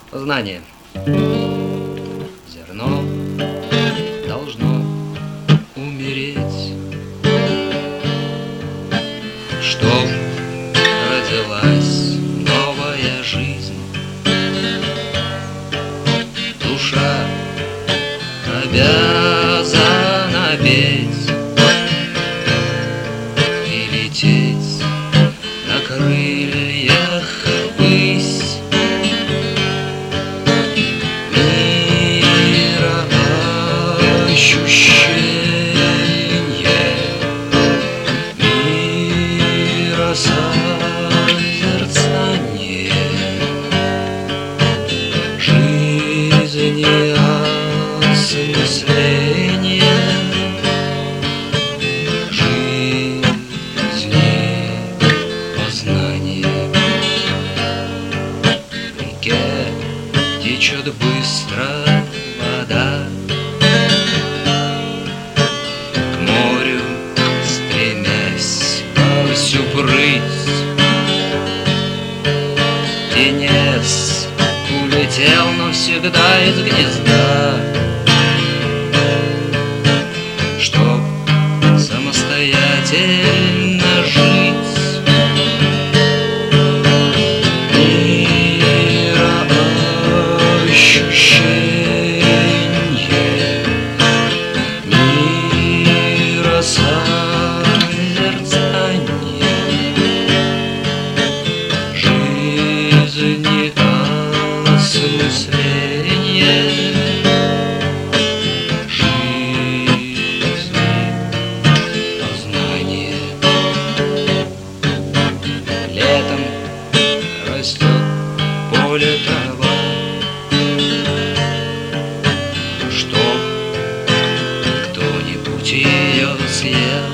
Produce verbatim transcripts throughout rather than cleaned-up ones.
Знание. Зерно должно умереть, чтоб родилась новая жизнь. Душа обязана петь и лететь на крыльях ввысь. Ощущение мира, созерцание жизни, осмысление жизни, познание. В реке течет быстро вода, прыть. Птенец улетел навсегда из гнезда, чтоб самостоятельно жить. Мироощущение, миросозерцание жизни, осмысление жизни, познание. Летом растет поле трава, чтоб кто-нибудь ее съел.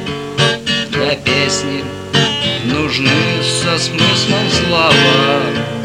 Для песни нужны со смыслом слова,